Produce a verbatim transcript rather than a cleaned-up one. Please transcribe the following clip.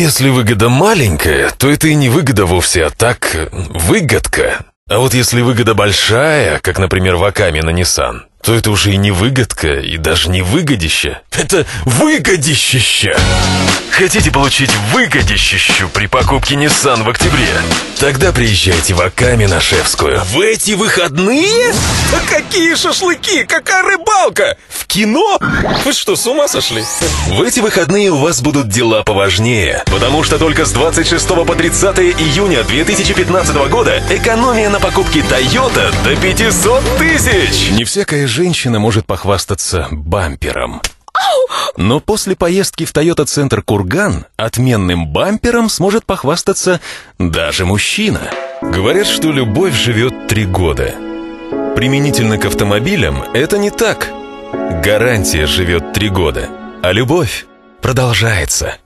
если выгода маленькая, то это и не выгода вовсе, а так выгодка. А вот если выгода большая, как, например, в Акаме на Nissan, то это уже и не выгодка, и даже не выгодище. Это выгодищище! Хотите получить выгодищищу при покупке Nissan в октябре? Тогда приезжайте в Акаме-на-Шефскую. В эти выходные? Да какие шашлыки? Какая рыбалка? В кино? Вы что, с ума сошли? В эти выходные у вас будут дела поважнее, потому что только с двадцать шестого по тридцатое июня две тысячи пятнадцатого года экономия на покупке Toyota до пятисот тысяч. Не всякая женщина может похвастаться бампером. Но после поездки в Toyota-центр Курган отменным бампером сможет похвастаться даже мужчина. Говорят, что любовь живет три года. Применительно к автомобилям это не так. Гарантия живет три года, а любовь продолжается.